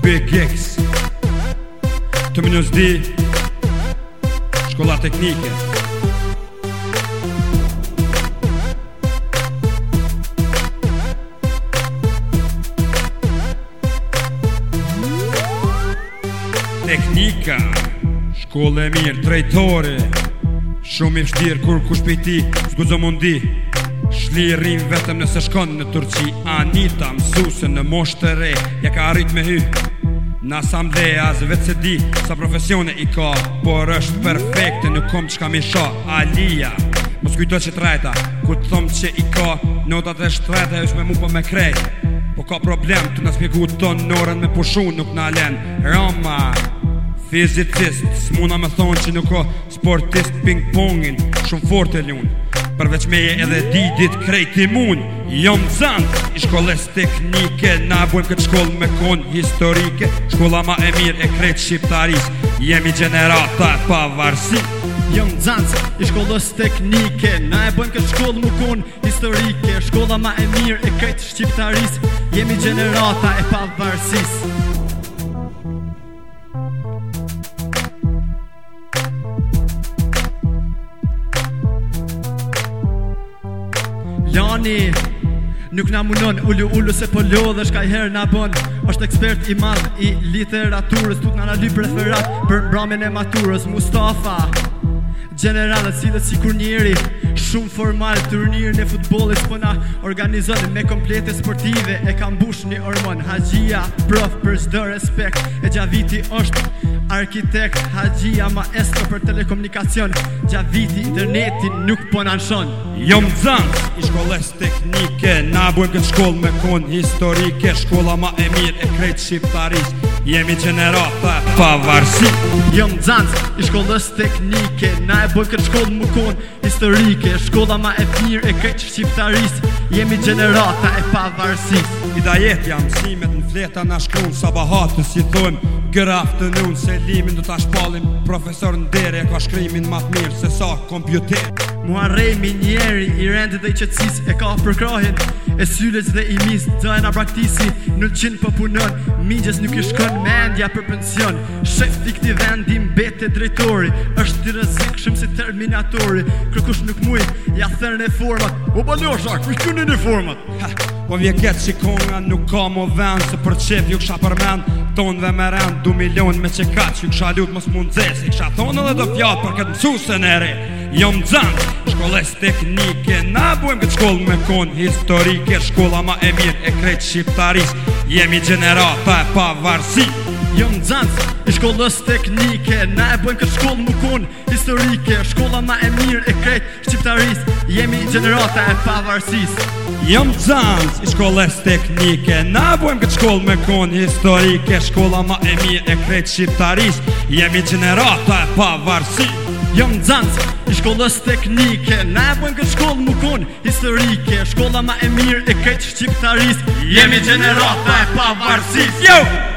Big X Të minus D Shkolla teknike Teknika Shkolle e mirë, drejtore Shumë i vështirë kur kush pej ti S'gudzo mundi Shlirin vetëm nëse shkon në Turqi Anita mësuse në moshë të re Ja ka arrit me hy Në asamblea as vetë se di Sa profesione i ka Por është perfekte nuk kom qka mi sha Alia Mos kujto që trajta Kur të thom që i ka Notat e shtrejta është me mu po me krejt Po ka problem të në spjegu ton Norën me pushun nuk në alen Roma Fizicist, s'muna me thonë që nuk o sportist ping-pongin Shumë fort e ljun Përveç meje edhe didit krejt imun Jom zant i shkolles teknike Na bojmë këtë shkollë me konë historike Shkolla ma e mirë e krejt shqiptaris Jemi generata e pavarësi Jom zant i shkolles teknike Na e bojmë këtë shkollë mu konë historike Shkolla ma e mirë e krejt shqiptaris Jemi generata e pavarësis Lani Nuk na munon ullu se po lodhe Shka i herë na bon është ekspert i madh i literaturës Tut na ly preferat për mbramin e maturës Mustafa Generalët cilët si kur njeri Shumë formal turnirën e futbollit Po na organizon me komplete sportive E kam bush një ormon Haxhia prof për çdo respekt E Gjaviti është arkitekt Haxhia maestro për telekomunikacion Gjaviti internetin nuk po na nshon Jom zant i shkolles teknike Na bojmë këtë shkollë me konë historike Shkolla ma e mirë e krejt shqiptaris Jemi generata e pavarësi Jom zant i shkolles teknike Na e bojmë këtë shkollë me konë historike Shkolla ma e mirë e krejt shqiptaris Jemi generata e pavarësis I dajet jam mësimet në fleta na shkruan sabahatës si thojmë Good afternoon se limin do ta shpallim Profesor në dere ka shkrimin ma të mirë se sa kompjuter Muharremi njeri i rendit dhe i qetësis E ka përkrahin e sylet dhe i mis Dajna praktisi 900 po punon Mingjes nuk i shkon mendja për pension Shef i këti vendi mbete drejtori është të rrezikshëm si terminatori Kërkush nuk muj ja thërën e format O balosha, kështunin e format Po vje ketë që konga nuk ka mo vend Se për qef ju kësha përmend Ton dhe me rend 2 milion me që katë Që kësha lut mos mund zesi Kësha thonë edhe do fjatë për këtë mësusën e re Jom zant, shkolles teknike Na bojmë këtë shkollë me konë historike Shkolla ma e mirë e krejt shqiptaris Jemi generata e pavarësi Jom zant, i shkolles teknike Na e bojmë këtë shkollë me konë historike Shkolla ma e mirë e krejt shqiptaris Jemi generata e pavarësis Jom zant, i shkolles teknike Na bojmë këtë shkollë me konë historike Shkolla ma e mirë e krejt shqiptaris Jemi generata e pavarësi Jom zant, i shkolles teknike Na e bojmë këtë shkollë mu konë historike Shkolla ma e mirë e krejt shqiptaris Jemi generata e pavarësis Yo!